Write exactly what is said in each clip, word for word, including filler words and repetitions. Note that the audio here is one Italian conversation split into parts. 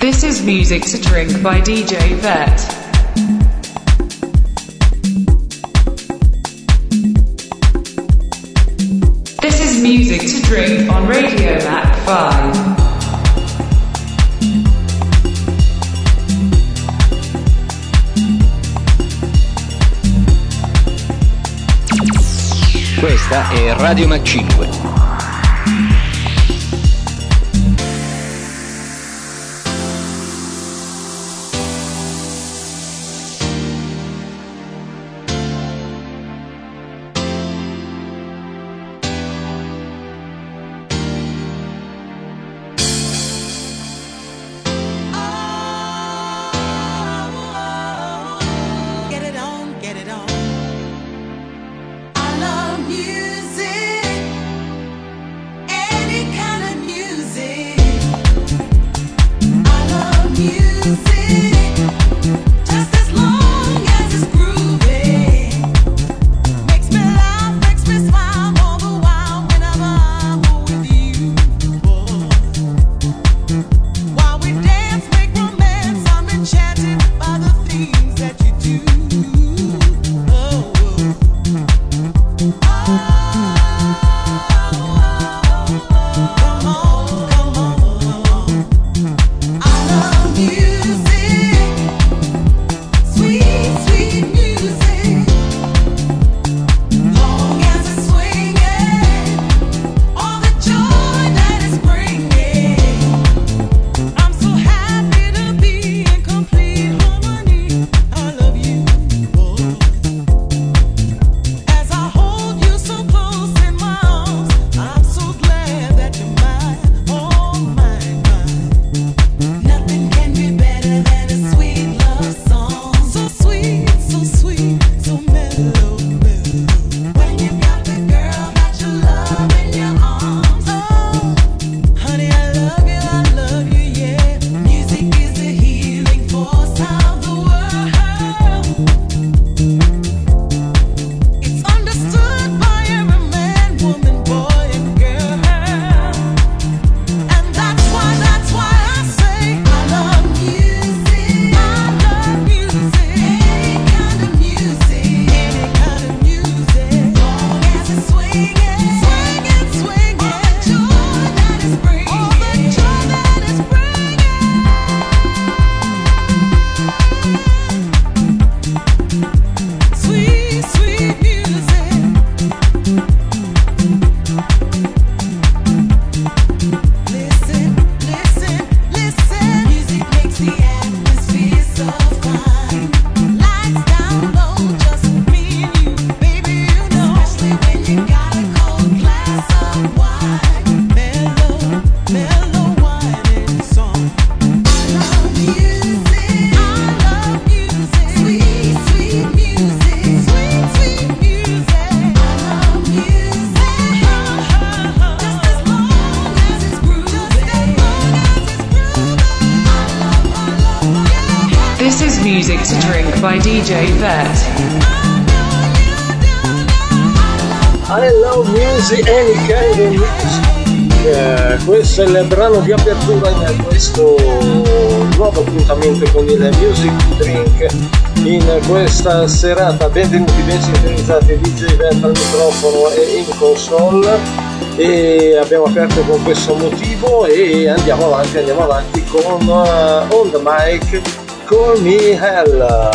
This is Music to Drink by D J Vet. This is Music to Drink on Radio Mac five. Questa è Radio Mac cinque. By D J Vet. I love music, any kind of music. Eh, questo è il brano di apertura in questo nuovo appuntamento con il Music Drink. In questa serata benvenuti, ben sintonizzati, D J Vet al microfono e in console, e abbiamo aperto con questo motivo e andiamo avanti, andiamo avanti con uh, On The Mic, Call Me Hell.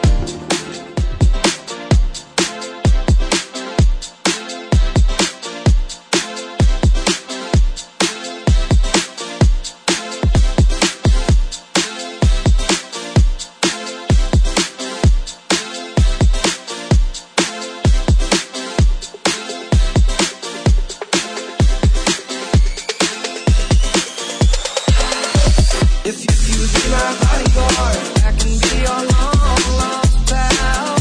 If you be my bodyguard, I can be your long lost pal.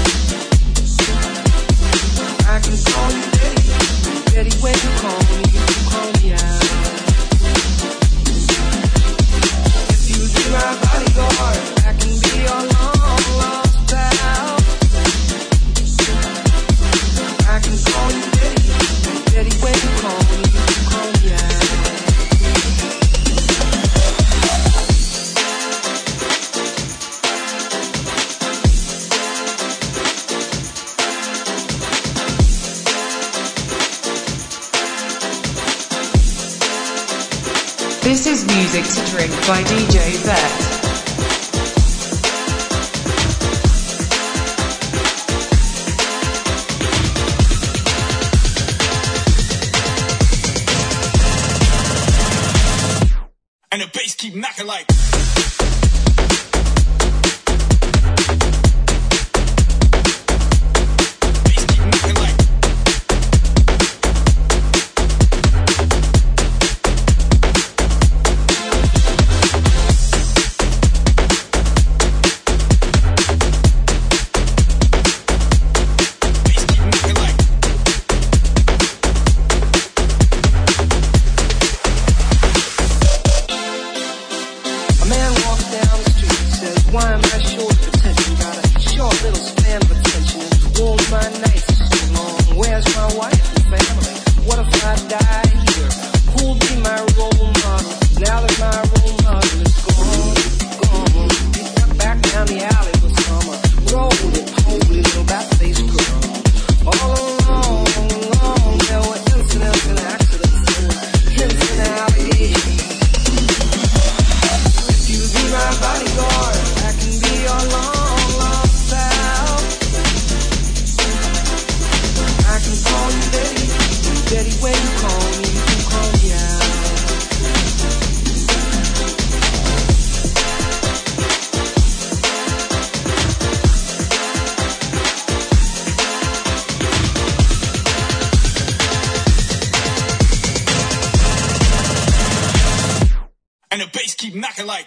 I can call you Betty, Betty when you call me, you call me out. If you be my bodyguard, I can be your long lost pal. I can call you Betty, Betty when you call me, you call me out. This is Music to Drink by D J Vet. And the bass keep knocking like. Bass keep knocking like. Bass keep knocking like. A man walks down the street, says, why am I short of attention? Got a short little span of attention. Warms my nights so long. Where's my wife and family? What if I die here? Who'll be my role model? Now that my role model is gone, gone. He stuck back down the alley with summer. Roly, holy little bat-faced girl. All along, along, there were incidents and accidents and hints and allegations. Be my bodyguard, I can be your long lost pal. I can call you Betty, Betty when you call me, you can call me out. And the bass keep knocking like.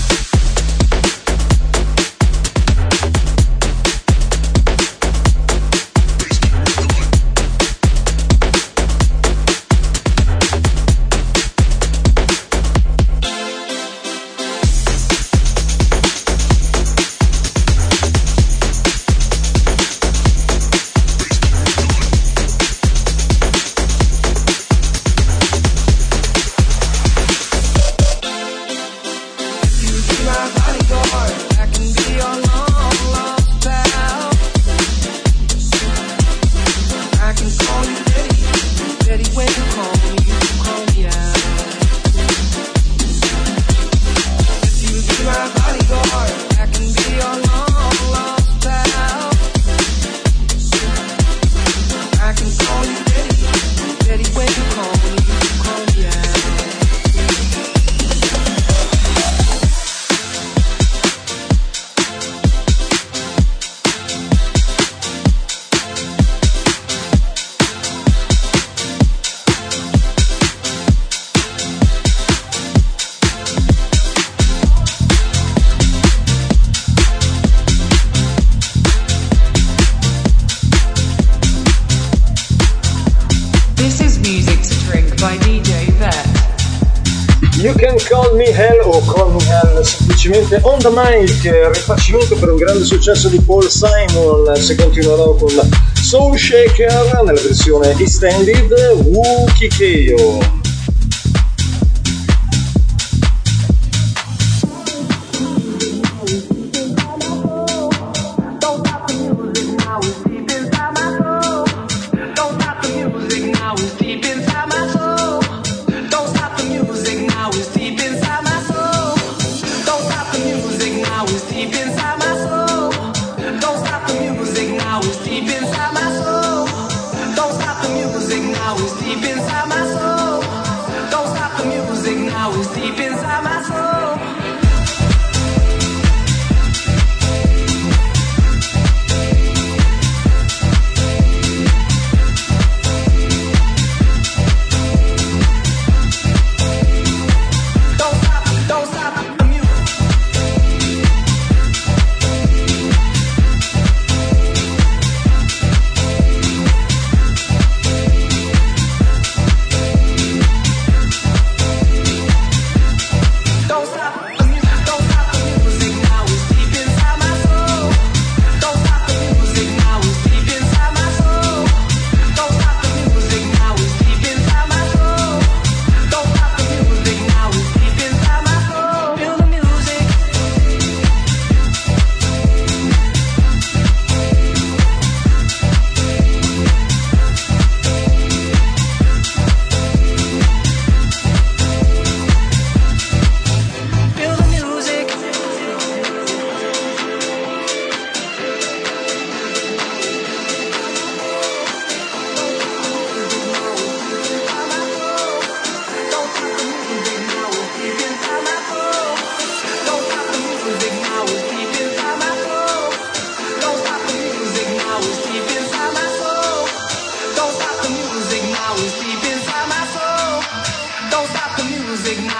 You Can Call Me Hell o Call Me Hell semplicemente On The Mic, rifacimento per un grande successo di Paul Simon. Se continuerò con Soul Shaker nella versione extended, Wookie Keo. Don't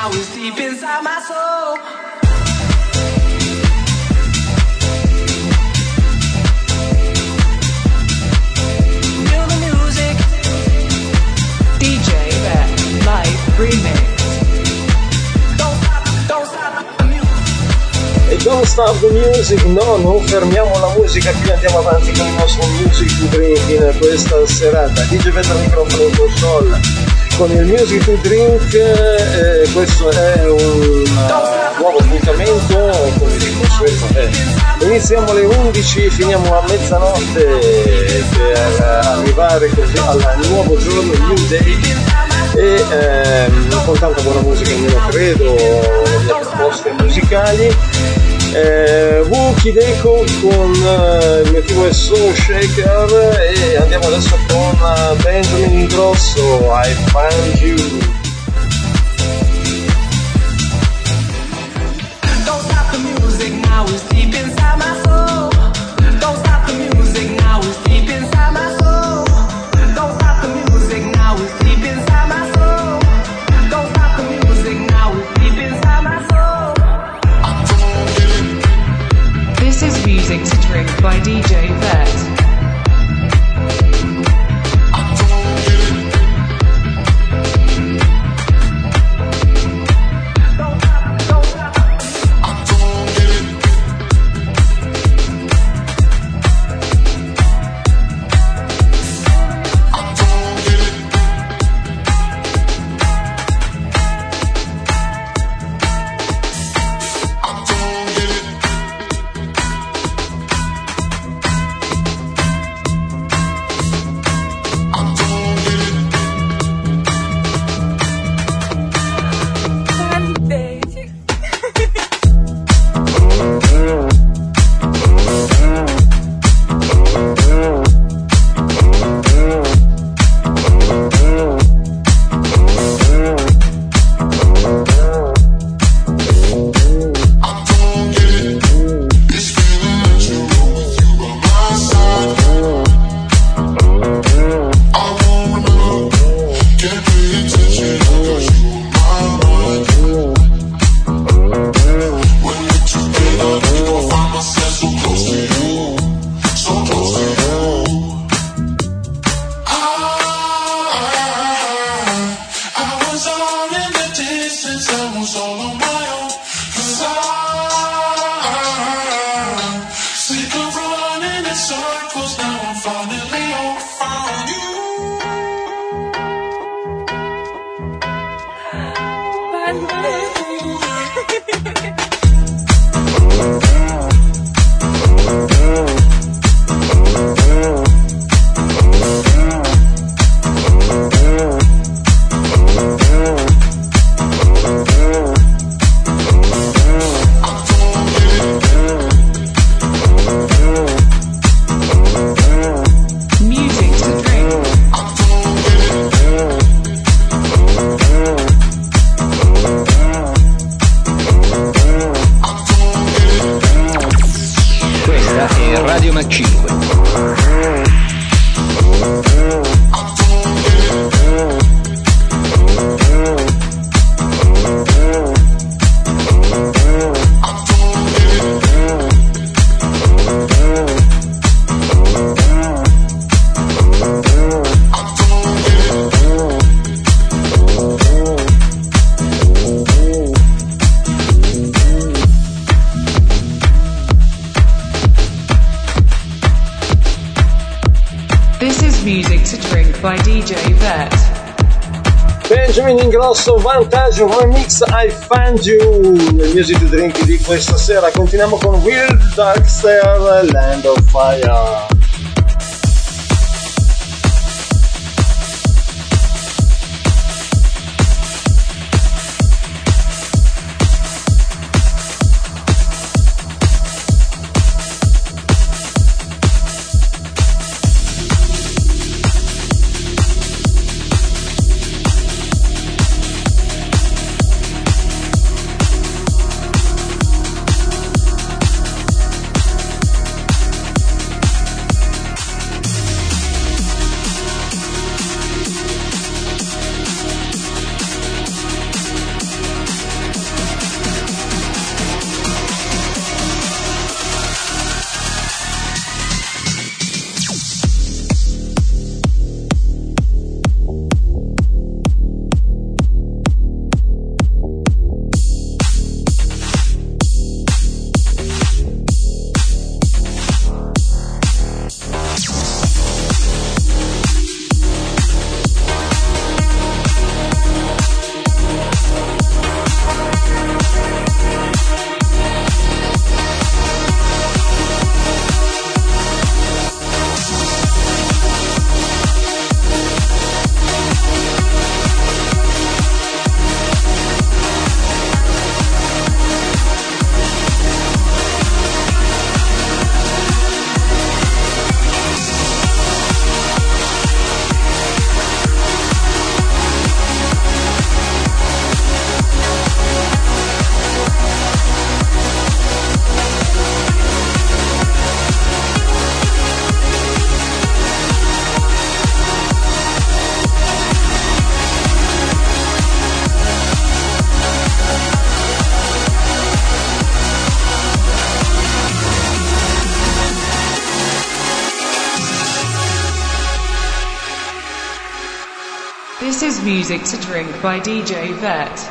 now is deep inside my soul. Feel the music. D J Vet Live Remix. Don't stop, don't stop the music. E Don't Stop the Music, no, non fermiamo la musica, qui andiamo avanti con il nostro Music to Drink in questa serata. D J Vet al microfono in console con il Music to Drink, eh, questo è un uh, nuovo appuntamento, come di consueto, eh. Iniziamo alle undici, finiamo a mezzanotte per arrivare così al nuovo giorno, New Day, e ehm, con tanta buona musica, almeno credo, le proposte musicali. Eh, Wookie Deco con uh, il mio tipo è Soul Shaker, e andiamo adesso con uh, Benjamin Ingrosso, I Find You. Don't stop the music now, it's deep inside my soul. Don't stop the music now, it's deep inside my soul. Don't stop the music now, it's deep inside my soul. Don't stop the music now, it's deep inside my soul. This is Music to Drink by D J Vet. By D J Vet. Benjamin Ingrosso, Vantaggio Remix, I Find You, nel Music to Drink di questa sera. Continuiamo con Weird Darkster, Land of Fire. is Music to Drink by D J Vet.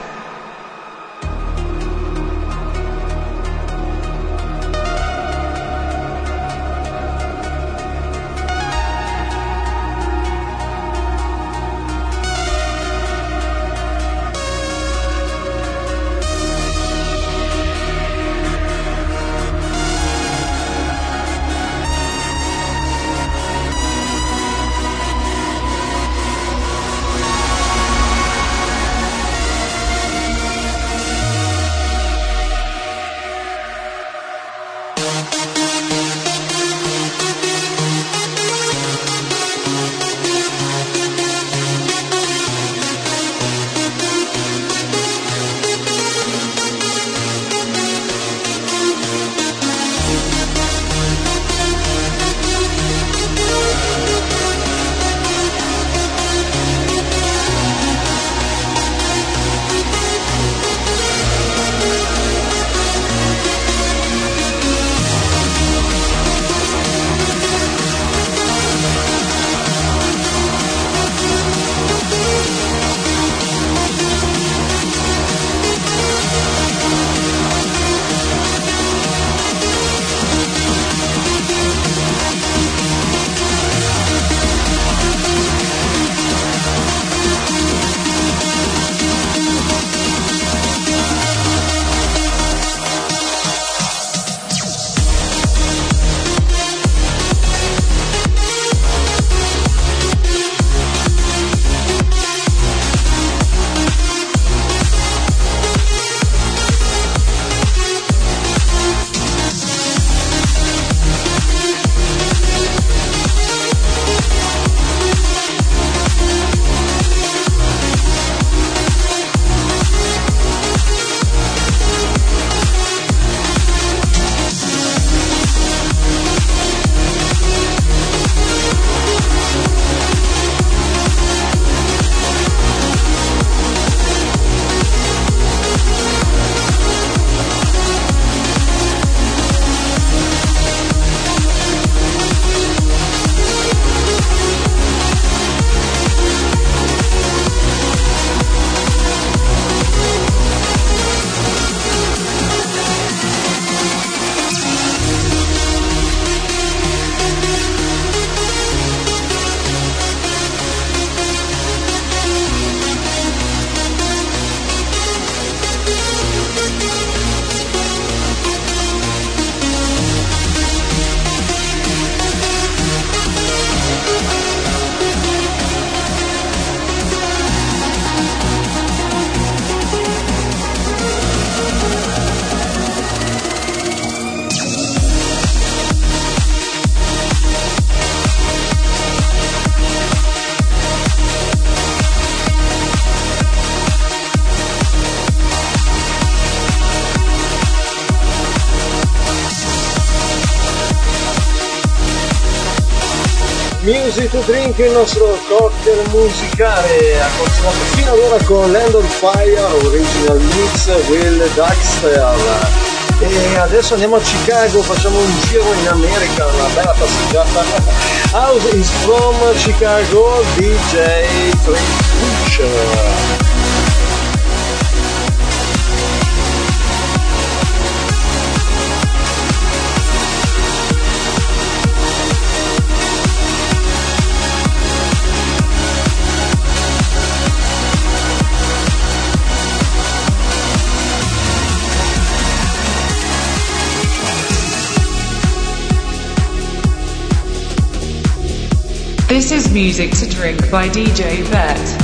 Music to Drink, il nostro cocktail musicale, ha continuato fino ad ora con Land on Fire, original mix, Will Daxter, e adesso andiamo a Chicago, facciamo un giro in America, una bella passeggiata. House is from Chicago, D J Trish. This is Music to Drink by D J Vet.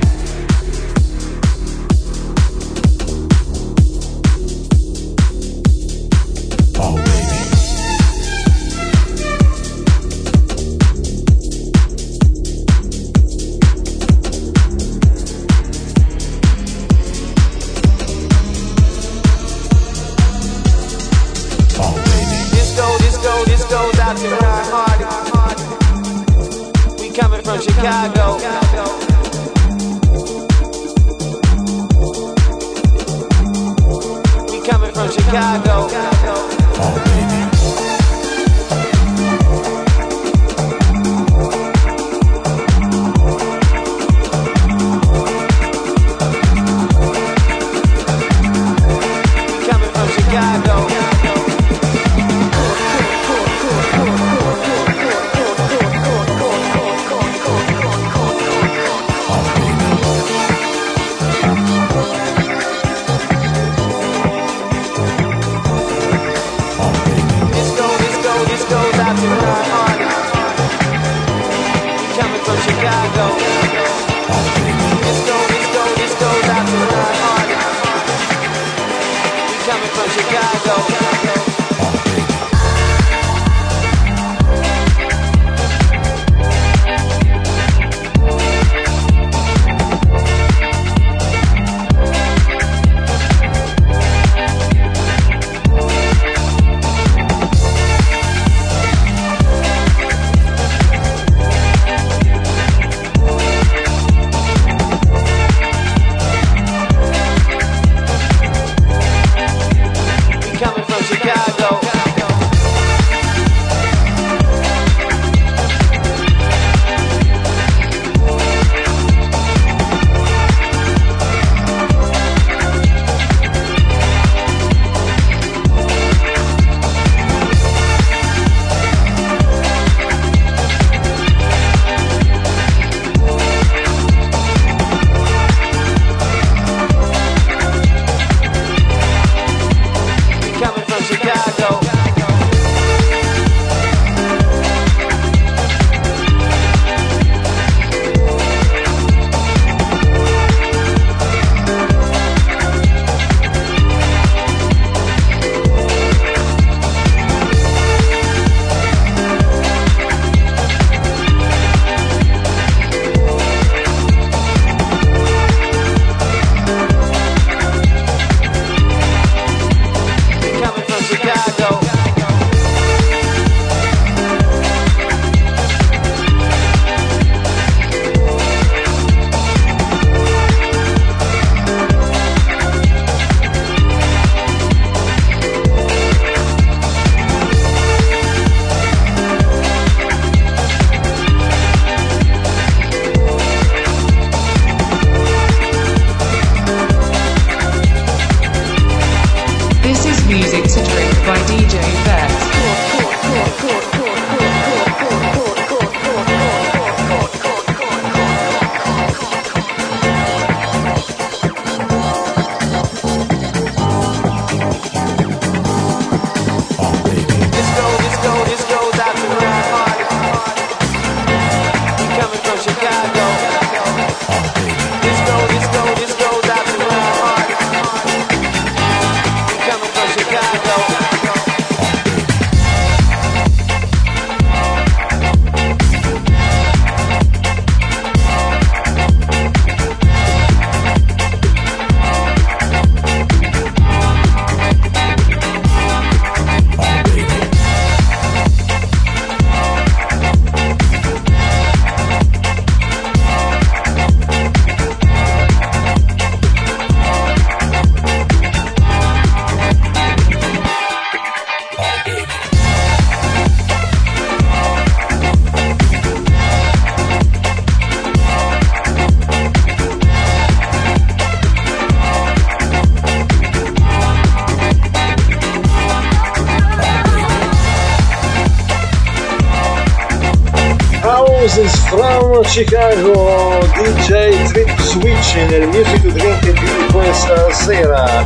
Chicago. We coming from Chicago. Oh, baby. music to drink by D J Vex. From Chicago, D J Trip Switch nel Music to Drink di questa sera,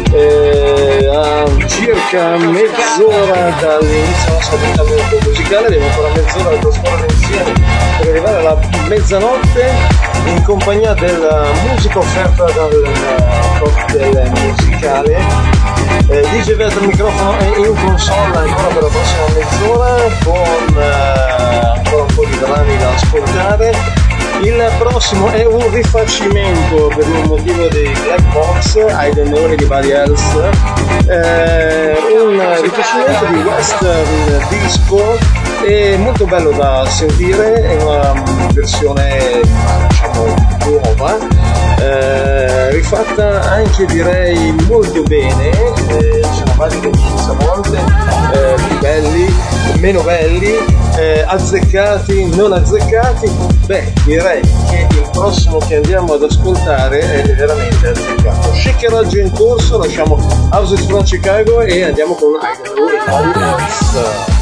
eh, a circa mezz'ora dall'inizio del nostro appuntamento musicale. Abbiamo ancora mezz'ora da trascorrere insieme per arrivare alla mezzanotte in compagnia della musica offerta dal cocktail musicale. Eh, D J Vex al microfono e in console ancora per la prossima mezz'ora con eh, ancora un po' di brani da ascoltare. Il prossimo è un rifacimento per un motivo di Black Box, I Don't Know Anybody Else, eh, un rifacimento di Western Disco, è molto bello da sentire, è una versione diciamo nuova, eh, rifatta anche direi molto bene, eh, ci sono vari remix a volte, eh, più belli, meno belli, eh, azzeccati, non azzeccati. Beh, direi che il prossimo che andiamo ad ascoltare è veramente azzeccato. Shakeraggio in corso, lasciamo Houses from Chicago e andiamo con I Don't Know Anybody Else.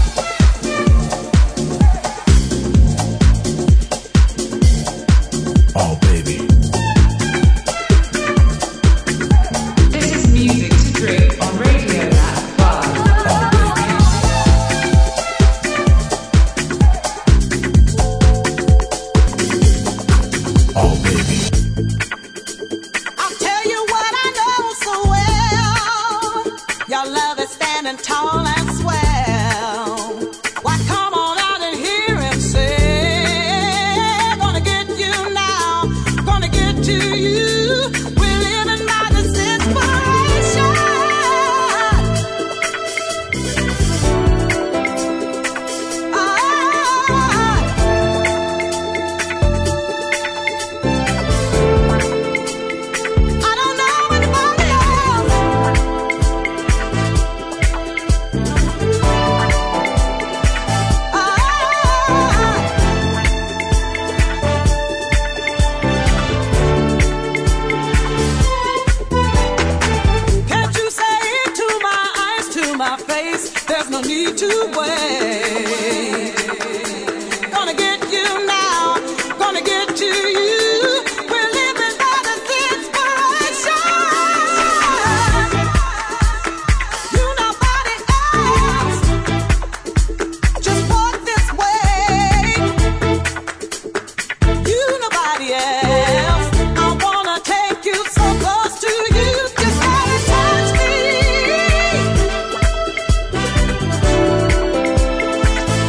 Tall and swell. Why come on out and hear him say, gonna get you now, gonna get to you. We're living by this inspiration. Ah. I don't know anybody else. There's no need to wait. Gonna get you now, gonna get to you. We're living by this inspiration. You nobody else. Just walk this way. You nobody else. I wanna take you so close to you. Just wanna touch me.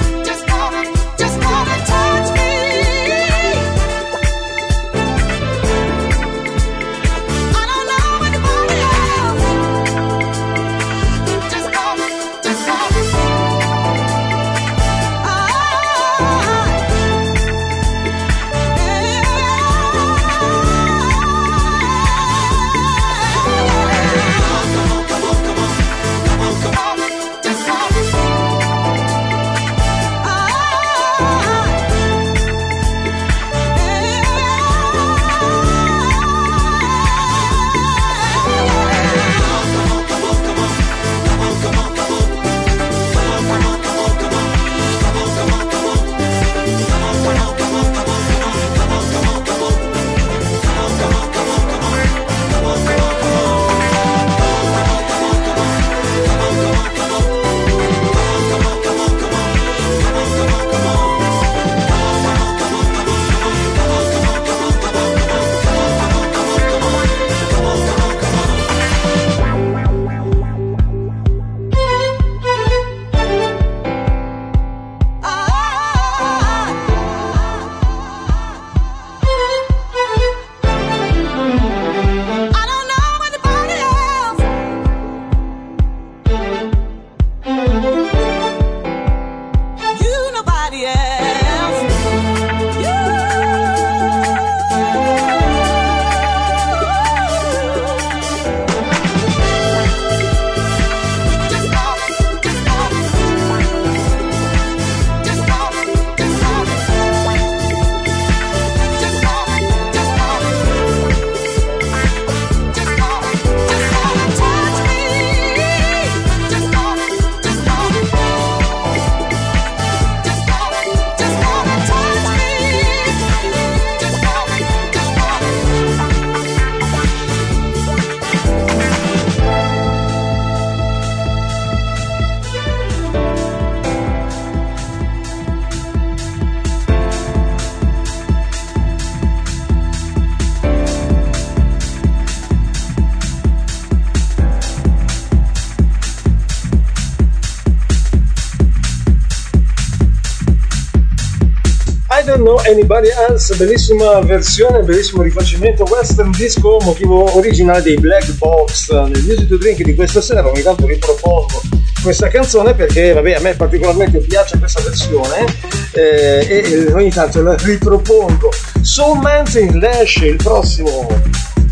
Don't Know Anybody Else, bellissima versione, bellissimo rifacimento western disco, motivo originale dei Black Box. Nel Music to Drink di questa sera ogni tanto ripropongo questa canzone perché vabbè, a me particolarmente piace questa versione eh, e ogni tanto la ripropongo. Soul Mountain Lash, il prossimo.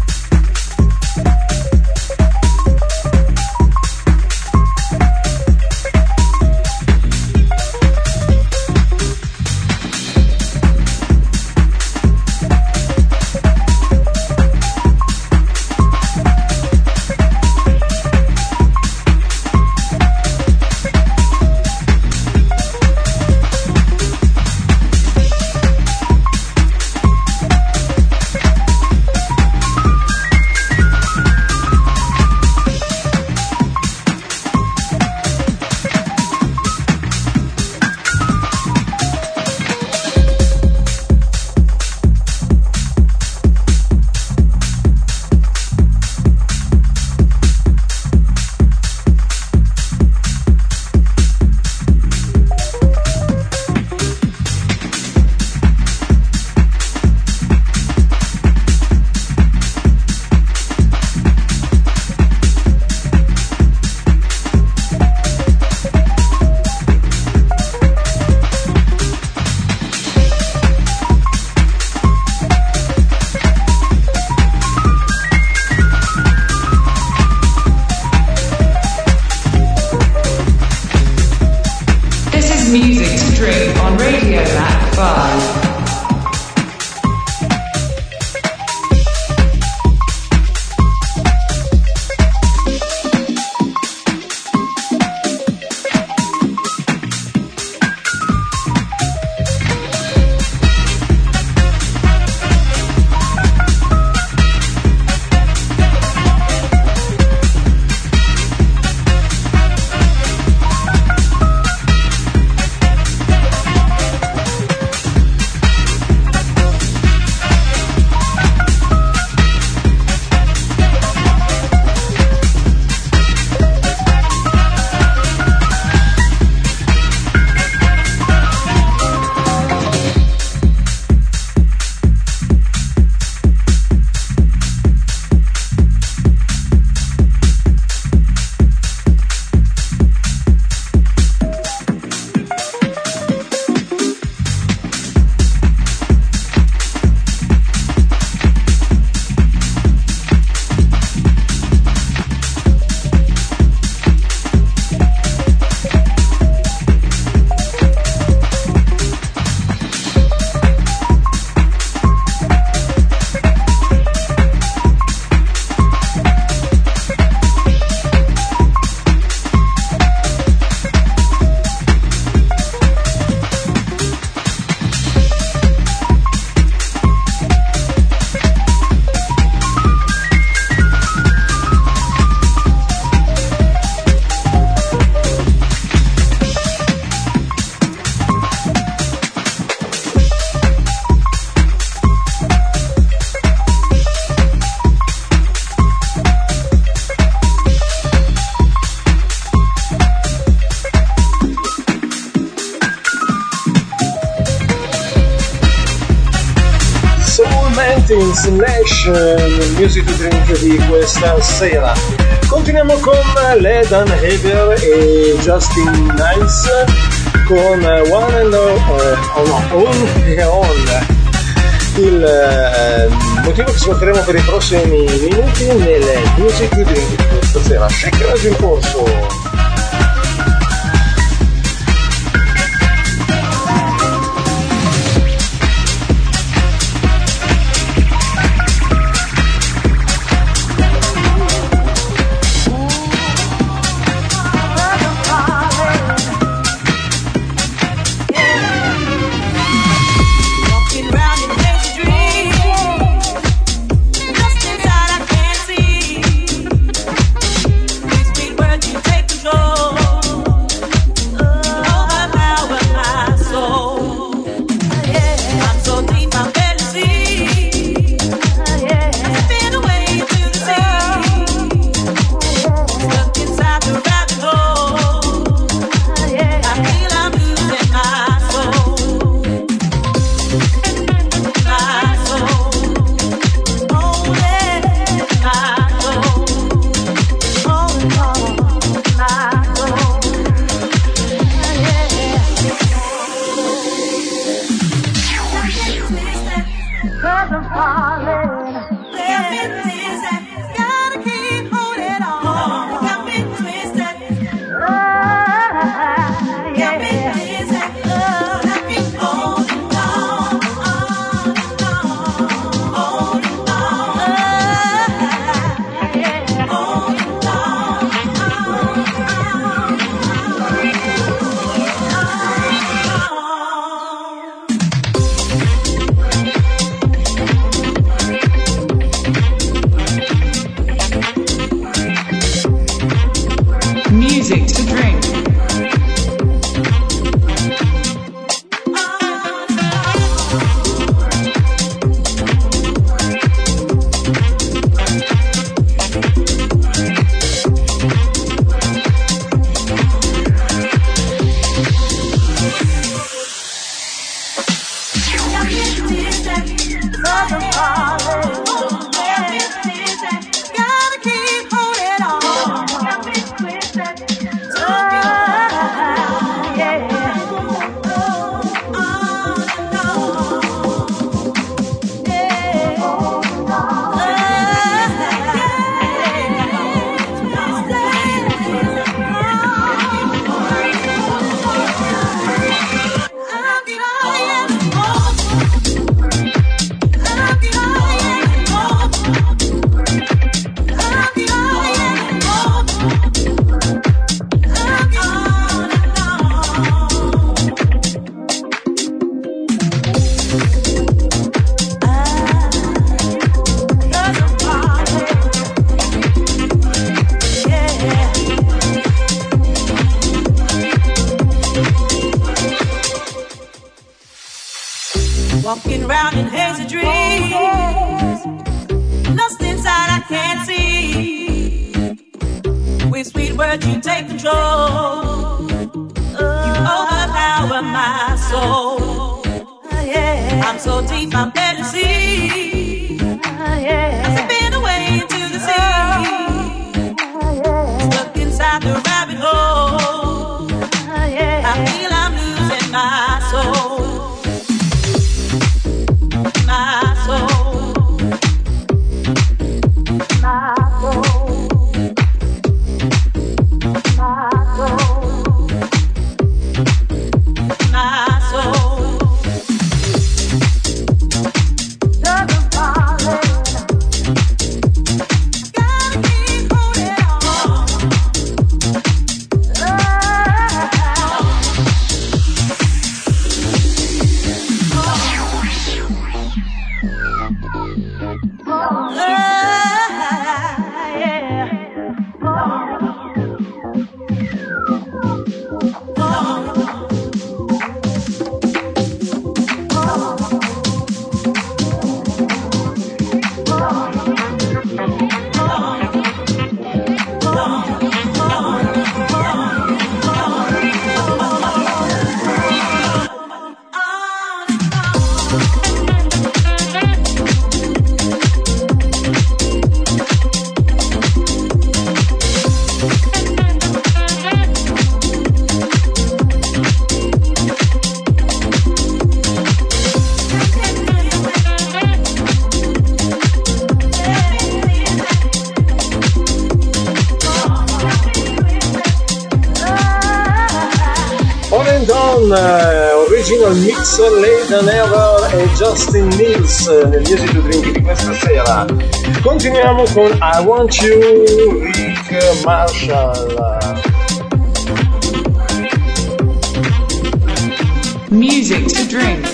Slash nel Music to Drink di questa sera. Continuiamo con Led Haver e Justin Nice con One and On, uh, oh no, On e On. Il uh, motivo che svolgeremo per i prossimi minuti nel Music to Drink di questa sera. Shake Radio in corso. Take control. walking around in hazy dreams. Lost inside, I can't see. With sweet words, you take control. You overpower my soul. I'm so deep, I'm dead to see. I've been away into the sea, stuck inside the rabbit hole. I feel I'm losing my soul, my soul, my soul, my soul, my soul. Doesn't fall in. Gotta keep holding on. Uh, original mix Leyden Ever e Justin Mills nel Music to Drink di questa sera. Continuiamo con I Want You, Rick Marshall. Music to Drink.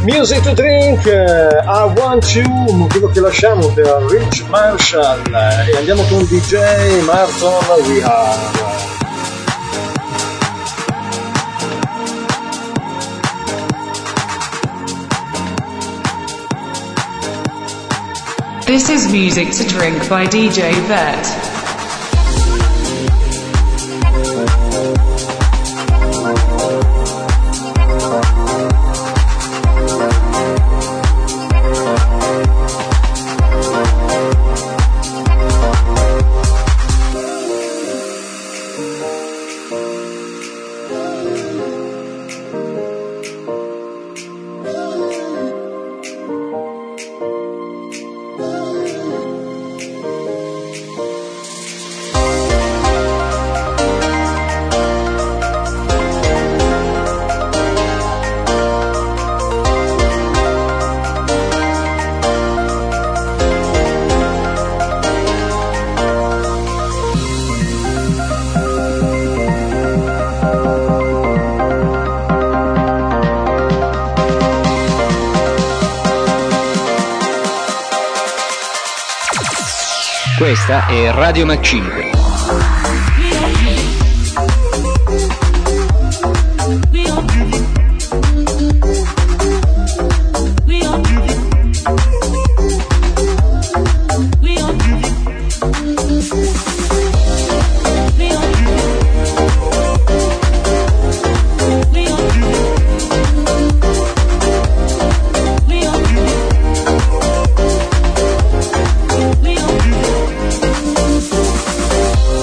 Music to Drink, uh, I Want You, motivo che lasciamo per Rich Marshall uh, e andiamo con D J Marton We Are. This is Music to Drink by D J Vet. Questa è Radio Mac cinque. We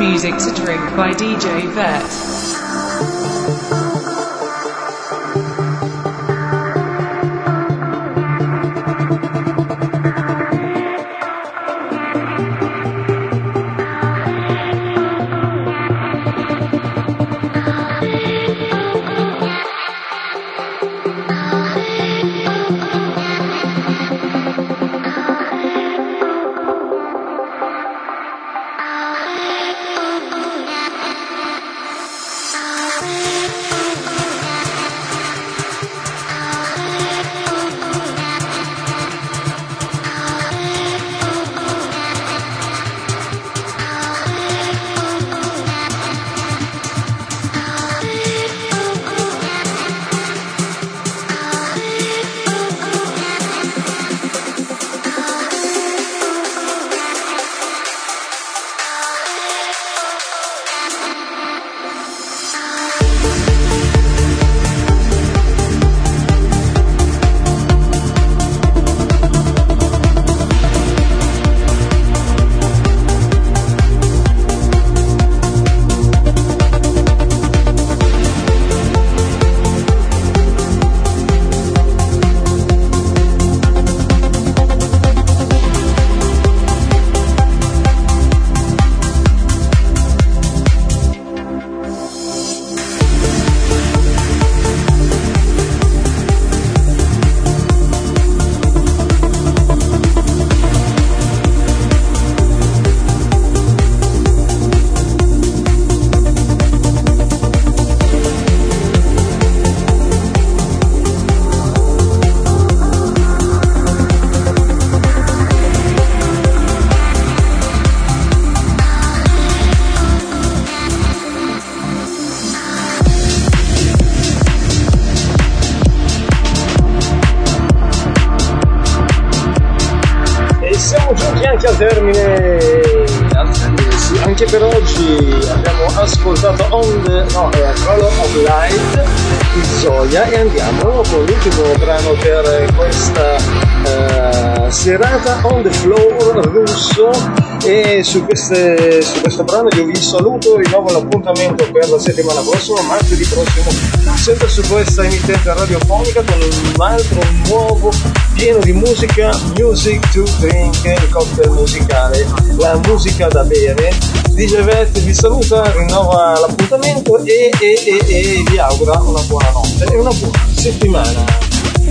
music to drink by D J Vet. Al termine, anche per oggi abbiamo ascoltato On the no, eh, Color of Light di Zoya e andiamo con l'ultimo brano per questa eh, serata, On the Floor russo, e su, queste, su questo brano io vi saluto, rinnovo l'appuntamento per la settimana prossima, martedì prossimo, sempre su questa emittente radiofonica con un altro nuovo pieno di musica, music to drink, il cocktail musicale, la musica da bere. D J Vet vi saluta, rinnova l'appuntamento e, e, e, e vi augura una buona notte e una buona settimana.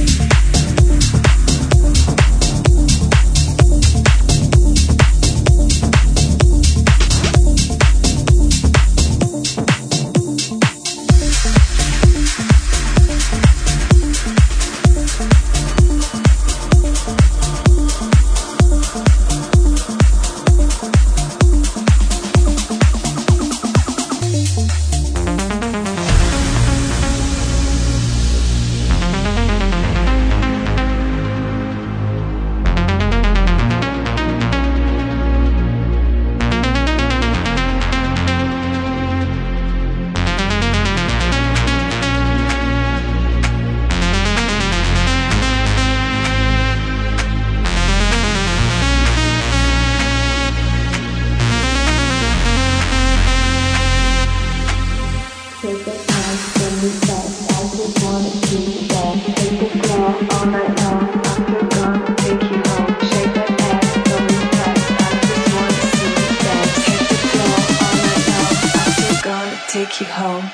Take you home.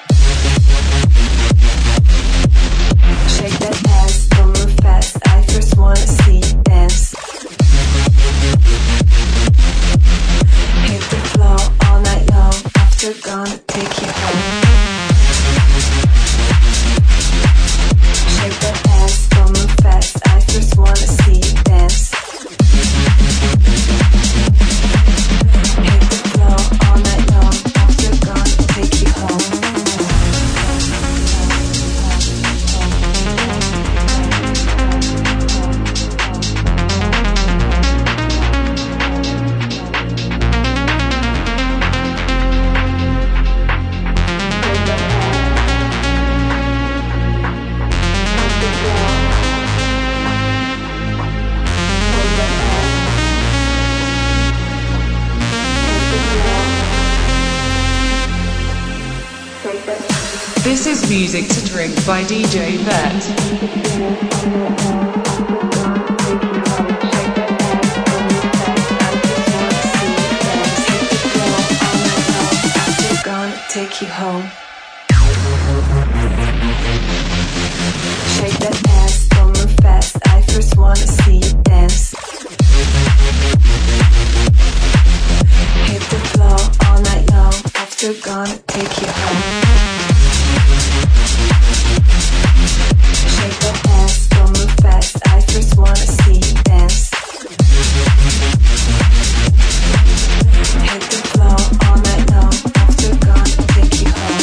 Shake that ass, don't move fast. I first wanna see you dance. Hit the floor all night long. After gonna take you home. Shake that ass, don't move fast. I first wanna see you dance. Hit the floor all night long. After gonna take you home. This is Music to Drink by D J Vet. Take you home. Shake that ass, don't move fast. I first wanna see you dance. Hit the floor all night long. After gonna take you home. Shake that ass, don't move fast. I first wanna see you dance. Hit the floor all night long. After gonna take you home.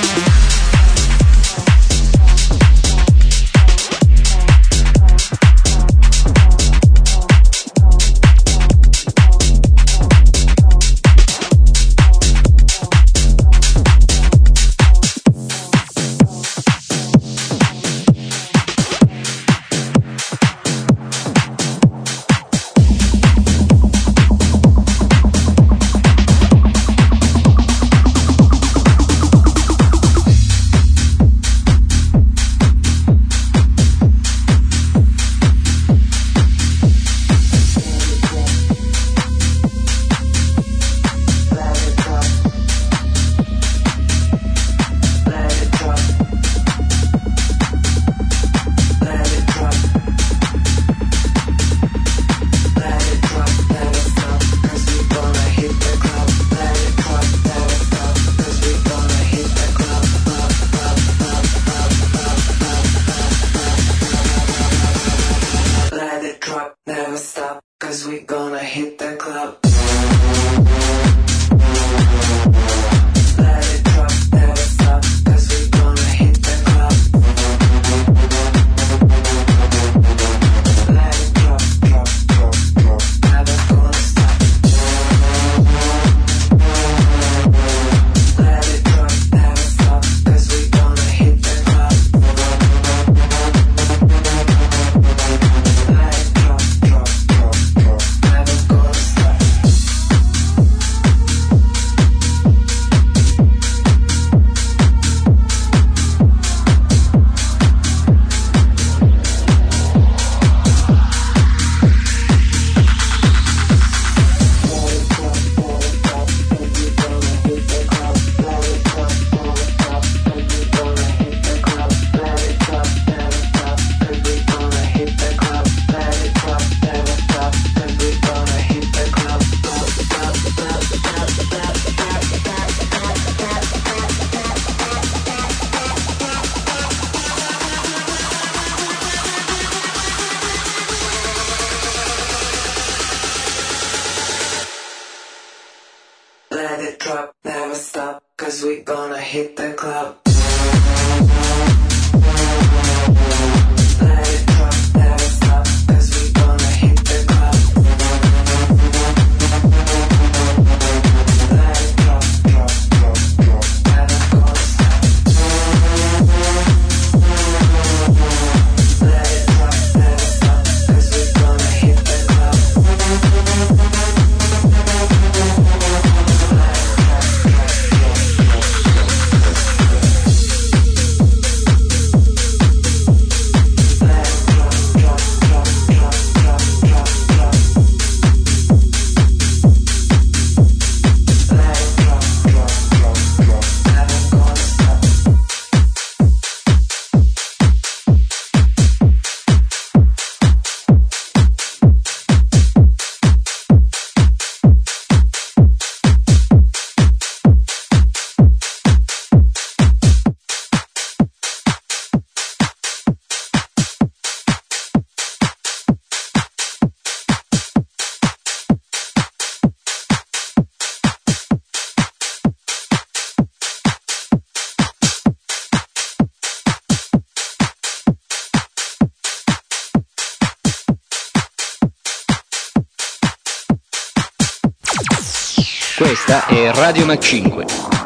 Questa è Radio Mac cinque.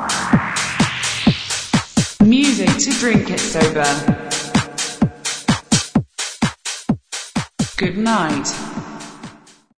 Music to drink it sober. Good night.